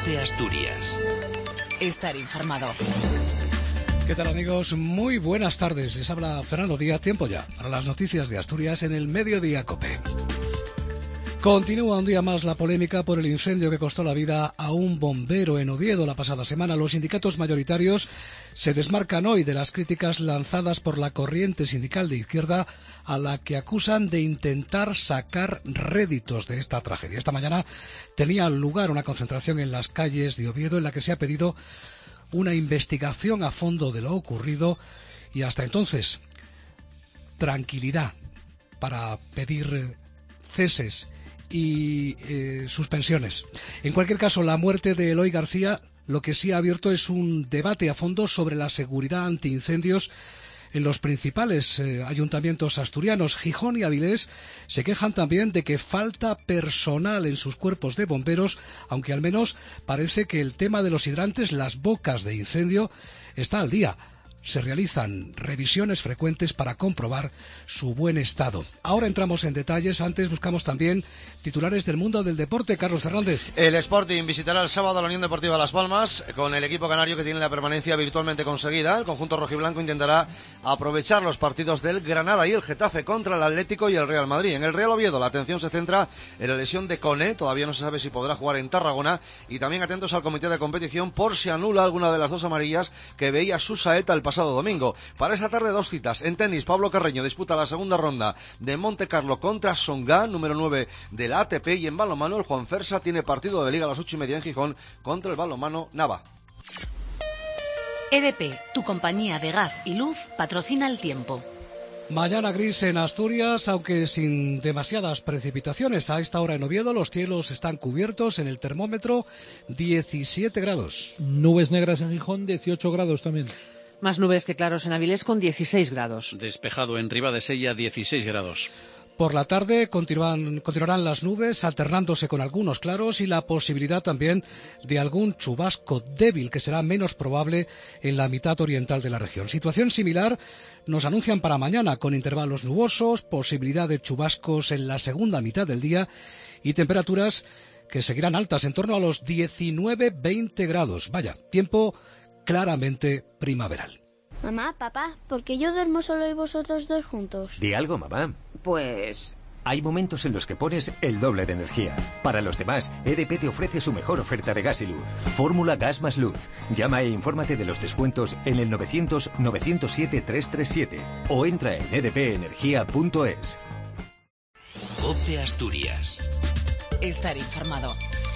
COPE Asturias. Estar informado. ¿Qué tal, amigos? Muy buenas tardes. Les habla Fernando Díaz. Tiempo ya para las noticias de Asturias en el Mediodía COPE. Continúa un día más la polémica por el incendio que costó la vida a un bombero en Oviedo la pasada semana. Los sindicatos mayoritarios se desmarcan hoy de las críticas lanzadas por la corriente sindical de izquierda, a la que acusan de intentar sacar réditos de esta tragedia. Esta mañana tenía lugar una concentración en las calles de Oviedo en la que se ha pedido una investigación a fondo de lo ocurrido y hasta entonces tranquilidad para pedir ceses y suspensiones. En cualquier caso, la muerte de Eloy García lo que sí ha abierto es un debate a fondo sobre la seguridad antiincendios en los principales ayuntamientos asturianos. Gijón y Avilés se quejan también de que falta personal en sus cuerpos de bomberos, aunque al menos parece que el tema de los hidrantes, las bocas de incendio, está al día. Se realizan revisiones frecuentes para comprobar su buen estado. Ahora entramos en detalles. Antes buscamos también titulares del mundo del deporte. Carlos Fernández. El Sporting visitará el sábado a la Unión Deportiva Las Palmas con el equipo canario, que tiene la permanencia virtualmente conseguida. El conjunto rojiblanco intentará aprovechar los partidos del Granada y el Getafe contra el Atlético y el Real Madrid. En el Real Oviedo la atención se centra en la lesión de Koné. Todavía no se sabe si podrá jugar en Tarragona, y también atentos al comité de competición por si anula alguna de las dos amarillas que veía su saeta el pasado domingo. Para esta tarde, dos citas. En tenis, Pablo Carreño disputa la segunda ronda de Monte Carlo contra Songa, número 9 de la ATP, y en balonmano el Juan Fersa tiene partido de liga a las 8:30 en Gijón contra el balonmano Nava. EDP, tu compañía de gas y luz, patrocina el tiempo. Mañana gris en Asturias, aunque sin demasiadas precipitaciones. A esta hora en Oviedo los cielos están cubiertos, en el termómetro 17 grados. Nubes negras en Gijón, 18 grados también. Más nubes que claros en Avilés con 16 grados. Despejado en Ribadesella, 16 grados. Por la tarde continuarán las nubes alternándose con algunos claros y la posibilidad también de algún chubasco débil, que será menos probable en la mitad oriental de la región. Situación similar nos anuncian para mañana, con intervalos nubosos, posibilidad de chubascos en la segunda mitad del día y temperaturas que seguirán altas, en torno a los 19-20 grados. Vaya, tiempo claramente primaveral. Mamá, papá, ¿por qué yo duermo solo y vosotros dos juntos? Di algo, mamá. Pues... Hay momentos en los que pones el doble de energía. Para los demás, EDP te ofrece su mejor oferta de gas y luz. Fórmula Gas más Luz. Llama e infórmate de los descuentos en el 900-907-337 o entra en edpenergia.es. COPE Asturias. Estar informado.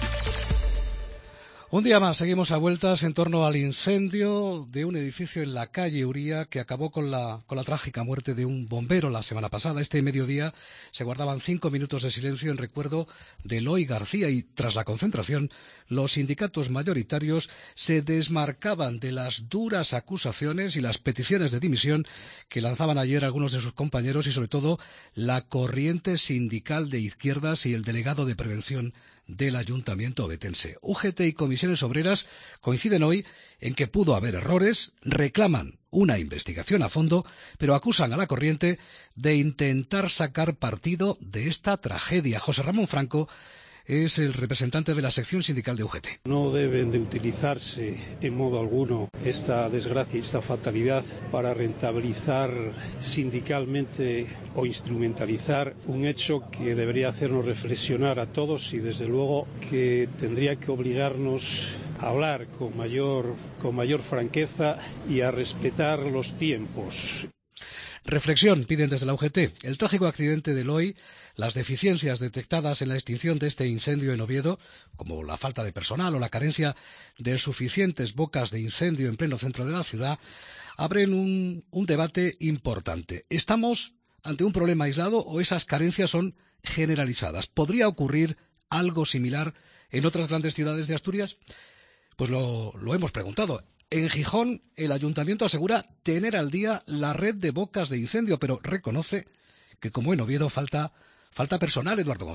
Un día más seguimos a vueltas en torno al incendio de un edificio en la calle Uría, que acabó con la trágica muerte de un bombero la semana pasada. Este mediodía se guardaban 5 minutos de silencio en recuerdo de Eloy García, y tras la concentración los sindicatos mayoritarios se desmarcaban de las duras acusaciones y las peticiones de dimisión que lanzaban ayer algunos de sus compañeros, y sobre todo la corriente sindical de izquierdas y el delegado de prevención del Ayuntamiento ovetense. UGT y comisiones obreras coinciden hoy en que pudo haber errores, reclaman una investigación a fondo, pero acusan a la corriente de intentar sacar partido de esta tragedia. José Ramón Franco es el representante de la sección sindical de UGT. No deben de utilizarse en modo alguno esta desgracia y esta fatalidad para rentabilizar sindicalmente o instrumentalizar un hecho que debería hacernos reflexionar a todos, y desde luego que tendría que obligarnos a hablar con mayor franqueza y a respetar los tiempos. Reflexión piden desde la UGT. El trágico accidente de Eloy, las deficiencias detectadas en la extinción de este incendio en Oviedo, como la falta de personal o la carencia de suficientes bocas de incendio en pleno centro de la ciudad, abren un debate importante. ¿Estamos ante un problema aislado o esas carencias son generalizadas? ¿Podría ocurrir algo similar en otras grandes ciudades de Asturias? Pues lo hemos preguntado. En Gijón, el ayuntamiento asegura tener al día la red de bocas de incendio, pero reconoce que, como en Oviedo, falta personal. Eduardo González.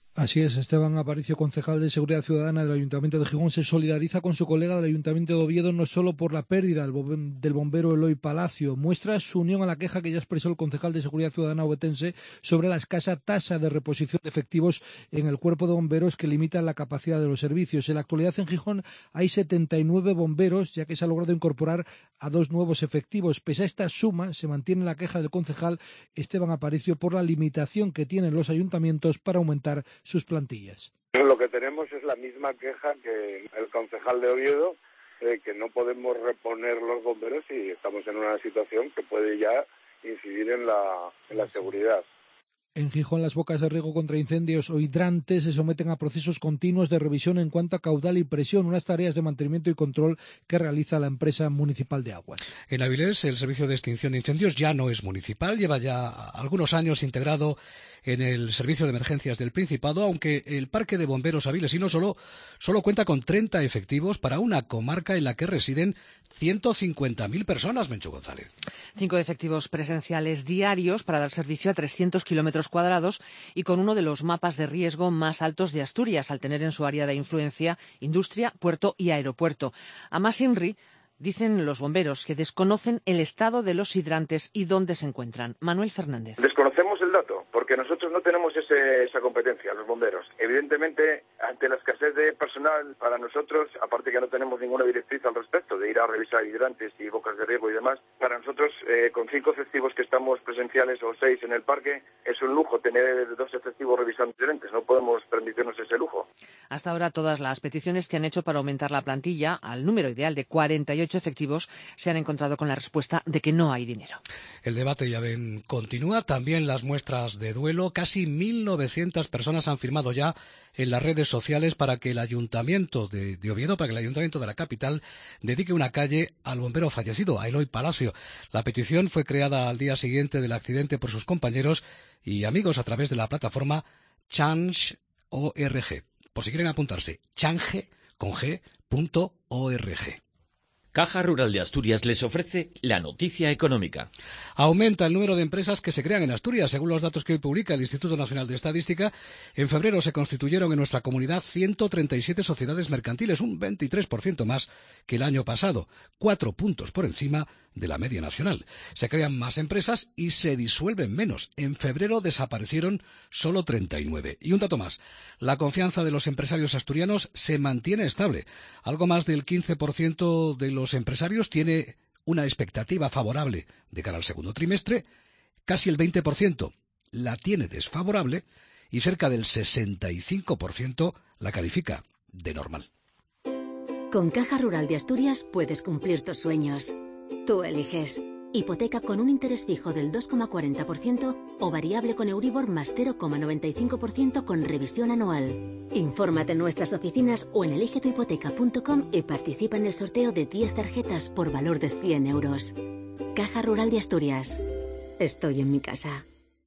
Así es, Esteban Aparicio, concejal de Seguridad Ciudadana del Ayuntamiento de Gijón, se solidariza con su colega del Ayuntamiento de Oviedo no solo por la pérdida del bombero Eloy Palacio, muestra su unión a la queja que ya expresó el concejal de Seguridad Ciudadana ovetense sobre la escasa tasa de reposición de efectivos en el cuerpo de bomberos que limitan la capacidad de los servicios. En la actualidad en Gijón hay 79 bomberos, ya que se ha logrado incorporar a 2 nuevos efectivos. Pese a esta suma, se mantiene la queja del concejal Esteban Aparicio por la limitación que tienen los ayuntamientos para aumentar sus plantillas. Lo que tenemos es la misma queja que el concejal de Oviedo, que no podemos reponer los bomberos y estamos en una situación que puede ya incidir en la seguridad. En Gijón, las bocas de riego contra incendios o hidrantes se someten a procesos continuos de revisión en cuanto a caudal y presión, unas tareas de mantenimiento y control que realiza la empresa municipal de aguas. En Avilés, el servicio de extinción de incendios ya no es municipal, lleva ya algunos años integrado en el servicio de emergencias del Principado, aunque el parque de bomberos avilesino solo cuenta con 30 efectivos para una comarca en la que residen 150.000 personas, Menchu González. 5 efectivos presenciales diarios para dar servicio a 300 kilómetros cuadrados y con uno de los mapas de riesgo más altos de Asturias, al tener en su área de influencia industria, puerto y aeropuerto. A más INRI, dicen los bomberos que desconocen el estado de los hidrantes y dónde se encuentran. Manuel Fernández. Desconocemos el dato, porque nosotros no tenemos esa competencia, los bomberos. Evidentemente, ante la escasez de personal, para nosotros, aparte que no tenemos ninguna directriz al respecto de ir a revisar hidrantes y bocas de riego y demás, para nosotros, con 5 efectivos que estamos presenciales o 6 en el parque, es un lujo tener 2 efectivos revisando hidrantes. No podemos permitirnos ese lujo. Hasta ahora, todas las peticiones que han hecho para aumentar la plantilla al número ideal de 48 efectivos se han encontrado con la respuesta de que no hay dinero. El debate, ya ven, continúa. También las muestras de duelo. Casi 1.900 personas han firmado ya en las redes sociales para que el Ayuntamiento de Oviedo, para que el Ayuntamiento de la capital dedique una calle al bombero fallecido, a Eloy Palacio. La petición fue creada al día siguiente del accidente por sus compañeros y amigos a través de la plataforma Change.org. Por si quieren apuntarse, change.org. Caja Rural de Asturias les ofrece la noticia económica. Aumenta el número de empresas que se crean en Asturias. Según los datos que hoy publica el Instituto Nacional de Estadística, en febrero se constituyeron en nuestra comunidad 137 sociedades mercantiles, un 23% más que el año pasado, 4 puntos por encima de la media nacional. Se crean más empresas y se disuelven menos. En febrero desaparecieron solo 39. Y un dato más, la confianza de los empresarios asturianos se mantiene estable. Algo más del 15% de los empresarios tiene una expectativa favorable de cara al segundo trimestre, casi el 20% la tiene desfavorable y cerca del 65% la califica de normal. Con Caja Rural de Asturias puedes cumplir tus sueños. Tú eliges. Hipoteca con un interés fijo del 2,40% o variable con Euribor más 0,95% con revisión anual. Infórmate en nuestras oficinas o en eligetuhipoteca.com y participa en el sorteo de 10 tarjetas por valor de 100 euros. Caja Rural de Asturias. Estoy en mi casa.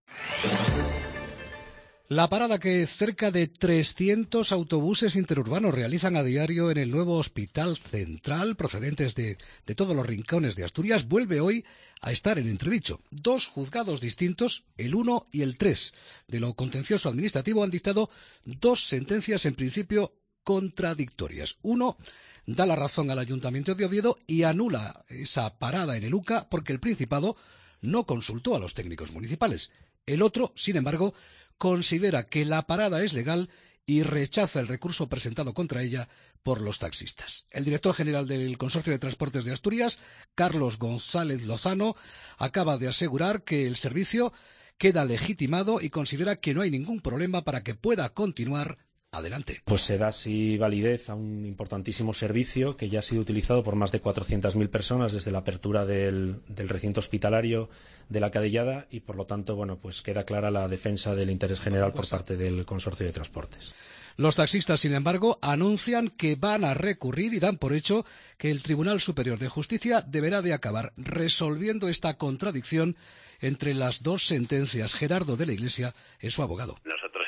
La parada que cerca de 300 autobuses interurbanos realizan a diario en el nuevo Hospital Central, procedentes de todos los rincones de Asturias, vuelve hoy a estar en entredicho. 2 juzgados distintos, el 1 y el 3, de lo contencioso administrativo han dictado 2 sentencias en principio contradictorias. Uno da la razón al Ayuntamiento de Oviedo y anula esa parada en el UCA porque el Principado no consultó a los técnicos municipales. El otro, sin embargo, considera que la parada es legal y rechaza el recurso presentado contra ella por los taxistas. El director general del Consorcio de Transportes de Asturias, Carlos González Lozano, acaba de asegurar que el servicio queda legitimado y considera que no hay ningún problema para que pueda continuar adelante. Pues se da así validez a un importantísimo servicio que ya ha sido utilizado por más de 400.000 personas desde la apertura del recinto hospitalario de la Cadellada y por lo tanto, bueno, pues queda clara la defensa del interés general por parte del Consorcio de Transportes. Los taxistas, sin embargo, anuncian que van a recurrir y dan por hecho que el Tribunal Superior de Justicia deberá de acabar resolviendo esta contradicción entre las 2 sentencias. Gerardo de la Iglesia es su abogado. Nosotros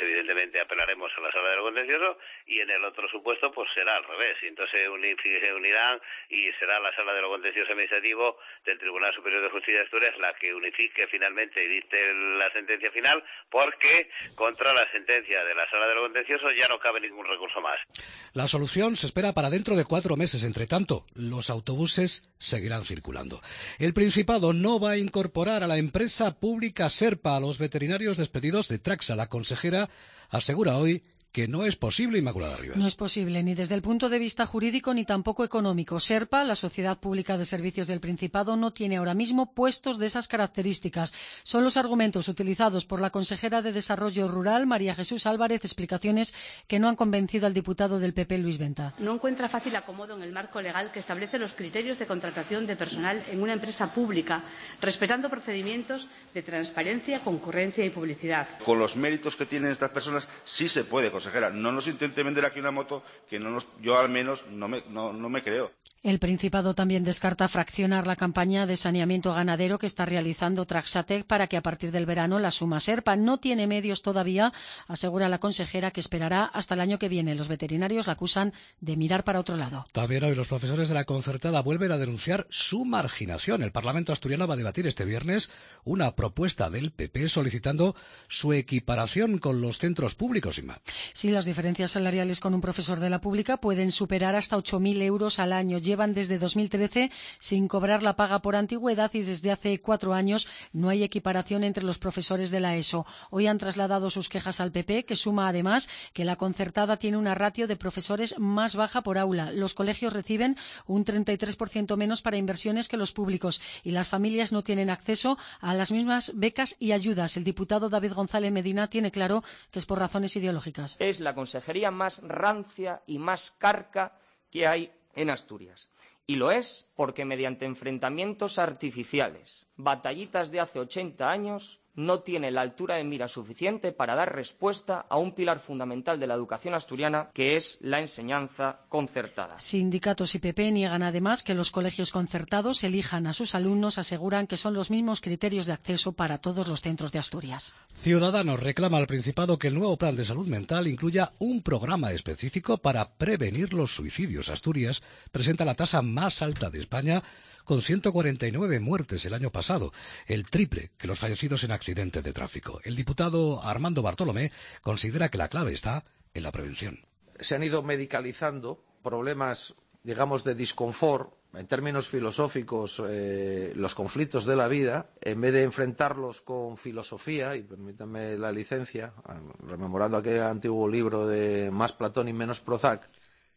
evidentemente apelaremos a la Sala de lo Contencioso, y en el otro supuesto pues será al revés, y entonces se unirán y será la Sala de lo Contencioso Administrativo del Tribunal Superior de Justicia de Asturias la que unifique finalmente y dicte la sentencia final, porque contra la sentencia de la Sala de lo Contencioso ya no cabe ningún recurso más. La solución se espera para dentro de 4 meses. Entre tanto, los autobuses seguirán circulando. El Principado no va a incorporar a la empresa pública Serpa a los veterinarios despedidos de Traxa. La consejera asegura hoy que no es posible, Inmaculada Rivas. No es posible, ni desde el punto de vista jurídico ni tampoco económico. Serpa, la Sociedad Pública de Servicios del Principado, no tiene ahora mismo puestos de esas características. Son los argumentos utilizados por la consejera de Desarrollo Rural, María Jesús Álvarez, explicaciones que no han convencido al diputado del PP, Luis Venta. No encuentra fácil acomodo en el marco legal que establece los criterios de contratación de personal en una empresa pública, respetando procedimientos de transparencia, concurrencia y publicidad. Con los méritos que tienen estas personas sí se puede, consejera. No nos intente vender aquí una moto que yo al menos no me creo. El Principado también descarta fraccionar la campaña de saneamiento ganadero que está realizando Traxatec para que a partir del verano la suma Serpa. No tiene medios todavía, asegura la consejera, que esperará hasta el año que viene. Los veterinarios la acusan de mirar para otro lado. También hoy los profesores de la concertada vuelven a denunciar su marginación. El Parlamento asturiano va a debatir este viernes una propuesta del PP solicitando su equiparación con los centros públicos, Inma. Sí, las diferencias salariales con un profesor de la pública pueden superar hasta 8.000 euros al año. Llevan desde 2013 sin cobrar la paga por antigüedad y desde hace 4 años no hay equiparación entre los profesores de la ESO. Hoy han trasladado sus quejas al PP, que suma además que la concertada tiene una ratio de profesores más baja por aula. Los colegios reciben un 33% menos para inversiones que los públicos y las familias no tienen acceso a las mismas becas y ayudas. El diputado David González Medina tiene claro que es por razones ideológicas. Es la consejería más rancia y más carca que hay en Asturias. Y lo es porque mediante enfrentamientos artificiales, batallitas de hace 80 años, no tiene la altura de mira suficiente para dar respuesta a un pilar fundamental de la educación asturiana, que es la enseñanza concertada. Sindicatos y PP niegan además que los colegios concertados elijan a sus alumnos, aseguran que son los mismos criterios de acceso para todos los centros de Asturias. Ciudadanos reclama al Principado que el nuevo plan de salud mental incluya un programa específico para prevenir los suicidios. Asturias presenta la tasa más alta de España, con 149 muertes el año pasado, el triple que los fallecidos en accidentes de tráfico. El diputado Armando Bartolomé considera que la clave está en la prevención. Se han ido medicalizando problemas, digamos, de disconfort, en términos filosóficos, los conflictos de la vida, en vez de enfrentarlos con filosofía, y permítanme la licencia, rememorando aquel antiguo libro de Más Platón y menos Prozac.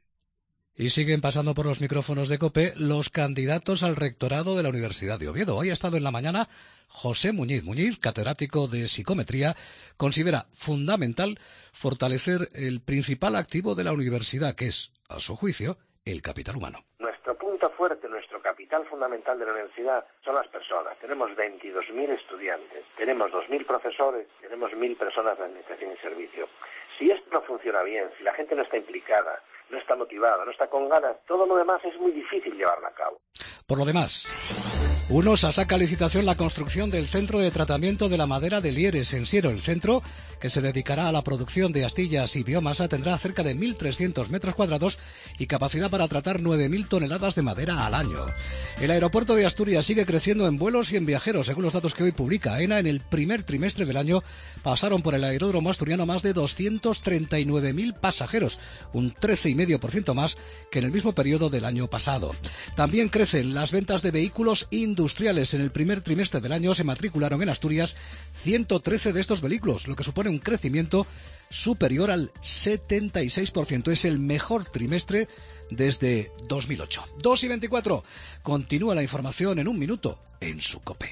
Y siguen pasando por los micrófonos de COPE los candidatos al rectorado de la Universidad de Oviedo. Hoy ha estado en la mañana José Muñiz, catedrático de psicometría, considera fundamental fortalecer el principal activo de la universidad, que es, a su juicio, el capital humano. Nuestro punto fuerte, nuestro capital fundamental de la universidad son las personas. Tenemos 22.000 estudiantes, tenemos 2.000 profesores, tenemos 1.000 personas de administración y servicio. Si esto no funciona bien, si la gente no está implicada, no está motivada, no está con ganas, todo lo demás es muy difícil llevarlo a cabo. Por lo demás, UNOSA saca a licitación la construcción del centro de tratamiento de la madera de Lieres en Siero. El centro, que se dedicará a la producción de astillas y biomasa, tendrá cerca de 1.300 metros cuadrados y capacidad para tratar 9.000 toneladas de madera al año. El aeropuerto de Asturias sigue creciendo en vuelos y en viajeros. Según los datos que hoy publica AENA, en el primer trimestre del año pasaron por el aeródromo asturiano más de 239.000 pasajeros, un 13,5% más que en el mismo periodo del año pasado. También crecen las ventas de vehículos industriales. En el primer trimestre del año se matricularon en Asturias 113 de estos vehículos, lo que supone un crecimiento superior al 76%. Es el mejor trimestre desde 2008. 2:24. Continúa la información en un minuto en su COPE.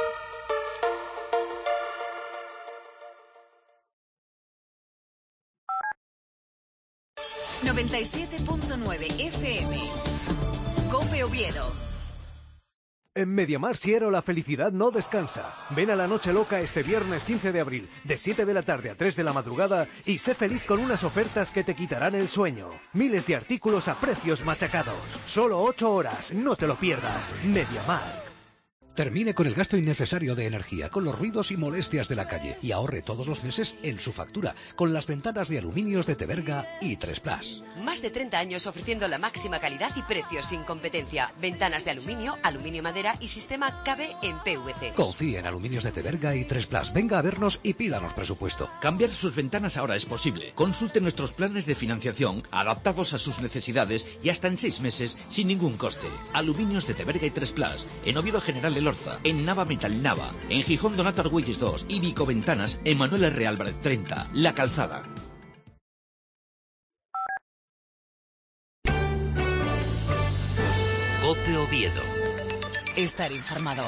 ...97.9 FM... COPE Oviedo. En Mediamar Siero la felicidad no descansa. Ven a la Noche Loca este viernes 15 de abril, de 7 de la tarde a 3 de la madrugada y sé feliz con unas ofertas que te quitarán el sueño. Miles de artículos a precios machacados. Solo 8 horas, no te lo pierdas. Mediamar. Termine con el gasto innecesario de energía, con los ruidos y molestias de la calle y ahorre todos los meses en su factura con las ventanas de aluminios de Teberga y 3Plus. Más de 30 años ofreciendo la máxima calidad y precios sin competencia. Ventanas de aluminio, aluminio madera y sistema KB en PVC. Confíe en Aluminios de Teberga y 3Plus. Venga a vernos y pídanos presupuesto. Cambiar sus ventanas ahora es posible. Consulte nuestros planes de financiación adaptados a sus necesidades y hasta en 6 meses sin ningún coste. Aluminios de Teberga y 3Plus. En Oviedo General Elorza. En Nava Metal Nava. En Gijón Donato Argüelles 2. Y Vico Ventanas en Manuel R. Álvarez 30. La Calzada. COPE Oviedo. Estar informado.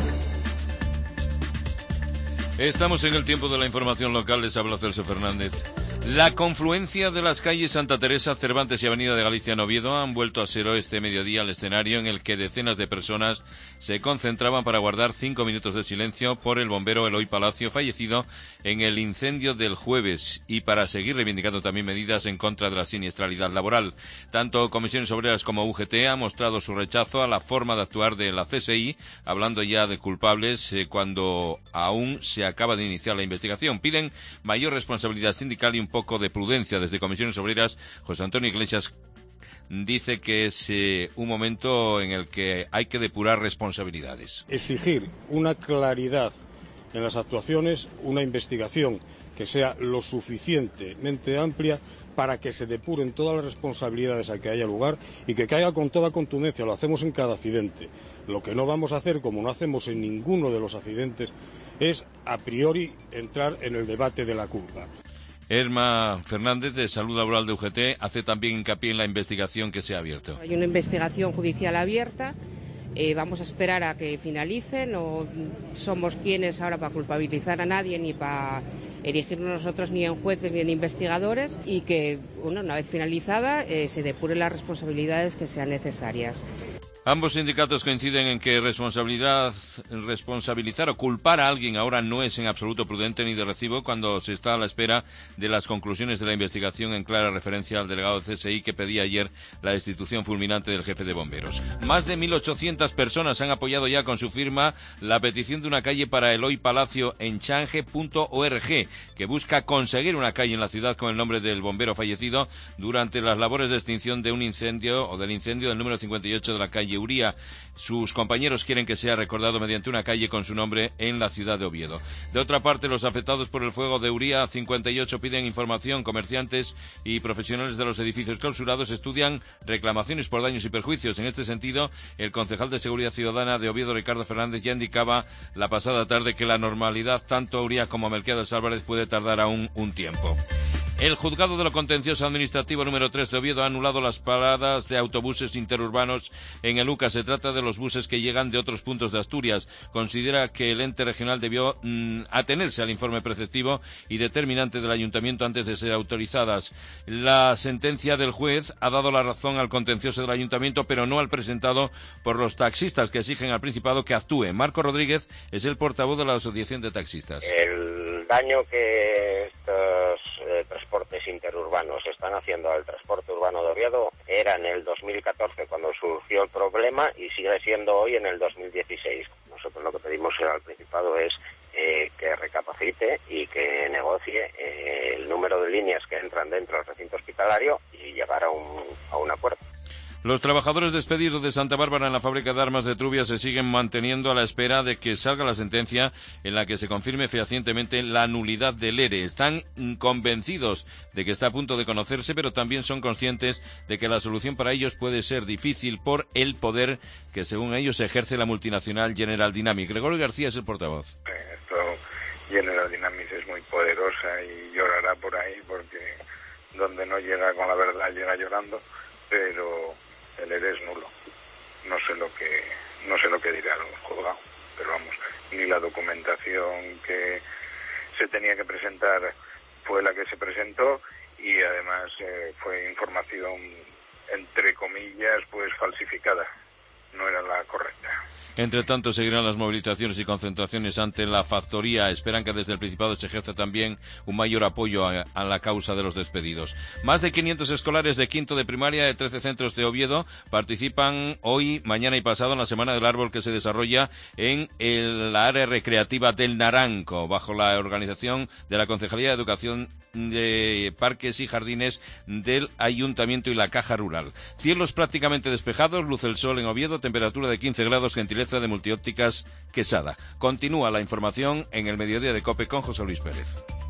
Estamos en el tiempo de la información local, les habla Celso Fernández. La confluencia de las calles Santa Teresa, Cervantes y Avenida de Galicia en Oviedo han vuelto a ser este mediodía el escenario en el que decenas de personas se concentraban para guardar 5 minutos de silencio por el bombero Eloy Palacio, fallecido en el incendio del jueves, y para seguir reivindicando también medidas en contra de la siniestralidad laboral. Tanto Comisiones Obreras como UGT han mostrado su rechazo a la forma de actuar de la CSI, hablando ya de culpables cuando aún se acaba de iniciar la investigación. Piden mayor responsabilidad sindical y un poco de prudencia. Desde Comisiones Obreras, José Antonio Iglesias dice que es un momento en el que hay que depurar responsabilidades. Exigir una claridad en las actuaciones, una investigación que sea lo suficientemente amplia para que se depuren todas las responsabilidades a que haya lugar y que caiga con toda contundencia. Lo hacemos en cada accidente. Lo que no vamos a hacer, como no hacemos en ninguno de los accidentes, es a priori entrar en el debate de la culpa. Erma Fernández, de Salud Laboral de UGT, hace también hincapié en la investigación que se ha abierto. Hay una investigación judicial abierta, vamos a esperar a que finalice, no somos quienes ahora para culpabilizar a nadie ni para erigirnos nosotros ni en jueces ni en investigadores, y que una vez finalizada se depuren las responsabilidades que sean necesarias. Ambos sindicatos coinciden en que responsabilizar o culpar a alguien ahora no es en absoluto prudente ni de recibo cuando se está a la espera de las conclusiones de la investigación, en clara referencia al delegado de CSI que pedía ayer la destitución fulminante del jefe de bomberos. Más de 1.800 personas han apoyado ya con su firma la petición de una calle para Eloy Palacio en change.org, que busca conseguir una calle en la ciudad con el nombre del bombero fallecido durante las labores de extinción de un incendio o del incendio del número 58 de la calle Uría. Sus compañeros quieren que sea recordado mediante una calle con su nombre en la ciudad de Oviedo. De otra parte, los afectados por el fuego de Uría 58 piden información. Comerciantes y profesionales de los edificios clausurados estudian reclamaciones por daños y perjuicios. En este sentido, el concejal de Seguridad Ciudadana de Oviedo, Ricardo Fernández, ya indicaba la pasada tarde que la normalidad tanto a Uría como a Melquiades Álvarez puede tardar aún un tiempo. El Juzgado de lo Contencioso Administrativo número 3 de Oviedo ha anulado las paradas de autobuses interurbanos en el UCA. Se trata de los buses que llegan de otros puntos de Asturias. Considera que el ente regional debió atenerse al informe preceptivo y determinante del Ayuntamiento antes de ser autorizadas. La sentencia del juez ha dado la razón al contencioso del Ayuntamiento, pero no al presentado por los taxistas, que exigen al Principado que actúe. Marco Rodríguez es el portavoz de la Asociación de Taxistas. El daño que estos transportes interurbanos están haciendo al transporte urbano de Oviedo era en el 2014 cuando surgió el problema y sigue siendo hoy en el 2016. Nosotros lo que pedimos al Principado es que recapacite y que negocie el número de líneas que entran dentro del recinto hospitalario y llegar a un acuerdo. Los trabajadores despedidos de Santa Bárbara en la fábrica de armas de Trubia se siguen manteniendo a la espera de que salga la sentencia en la que se confirme fehacientemente la nulidad del ERE. Están convencidos de que está a punto de conocerse, pero también son conscientes de que la solución para ellos puede ser difícil por el poder que, según ellos, ejerce la multinacional General Dynamics. Gregorio García es el portavoz. General Dynamics es muy poderosa y llorará por ahí porque donde no llega con la verdad llega llorando, pero el ERE es nulo. No sé lo que dirá el juzgado, pero vamos, ni la documentación que se tenía que presentar fue la que se presentó y además fue información entre comillas pues falsificada, no era la correcta. Entre tanto, seguirán las movilizaciones y concentraciones ante la factoría. Esperan que desde el Principado se ejerza también un mayor apoyo a la causa de los despedidos. Más de 500 escolares de quinto de primaria de 13 centros de Oviedo participan hoy, mañana y pasado en la Semana del Árbol que se desarrolla en la área recreativa del Naranco, bajo la organización de la Concejalía de Educación de Parques y Jardines del Ayuntamiento y la Caja Rural. Cielos prácticamente despejados, luce el sol en Oviedo, temperatura de 15 grados, gentileza de Multiópticas Quesada. Continúa la información en el Mediodía de COPE con José Luis Pérez.